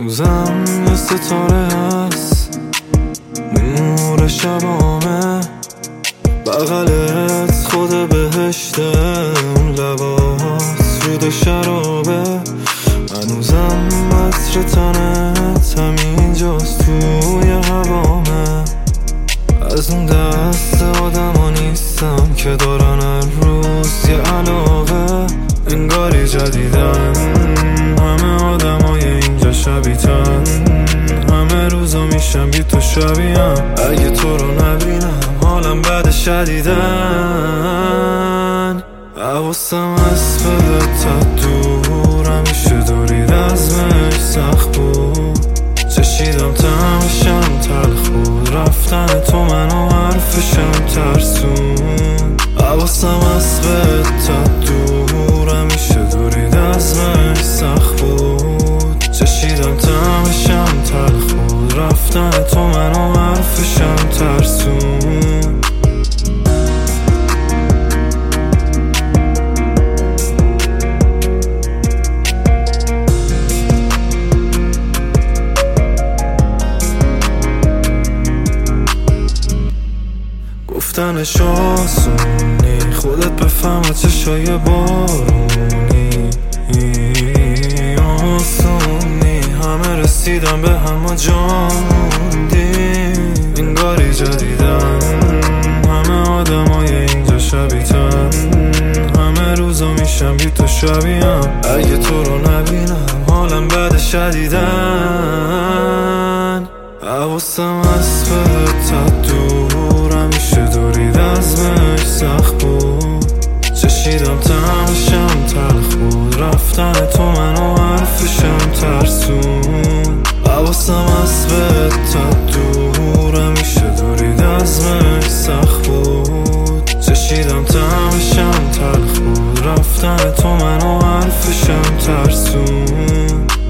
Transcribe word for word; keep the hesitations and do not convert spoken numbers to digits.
هنوزم یه ستاره هست نور شبامه، بغلت خود بهشته، اون لبات رود شرابه. هنوزم عطر تنت همینجاست توی هوامه. از اون دست آدم ها نیستم که دارن هر روز یه علاوه. انگاری جدیدن همه آدم های اینجا شبیتن، همه روزا میشم بی تو شبیم. اگه تو رو نبینم حالم بد شدیدن. حواسم از پدت دور، همیشه دورید ازمش سخت بود. چشیدم تمشم تلخ بود، رفتن تو منو حرفشم ترسون. حواسم از پدت دور، همیشه دورید ازمش سخت بود. چشیدم تمشم تلخ بود، رفتن تو منو حرفشم ترسون. گفتنش آسونی، خودت بفهم چشای بارونی آسونی. همه رسیدن به هم جاندیم، انگاری جدیدن همه آدم های اینجا شبیتن، همه روزا میشم بی تو شبیم. اگه تو رو نبینم حالم بد شدیدن. حواسم از پدت دور، همیشه دورید ازمش سخت بود. چشیدم تمشم تلخ بود، رفتن تو منو حرفشم ترسون. حواسم از پدت دور، همیشه دورید ازمش سخت بود. چشیدم تمشم تلخ بود، رفتن تو منو حرفشم ترسون.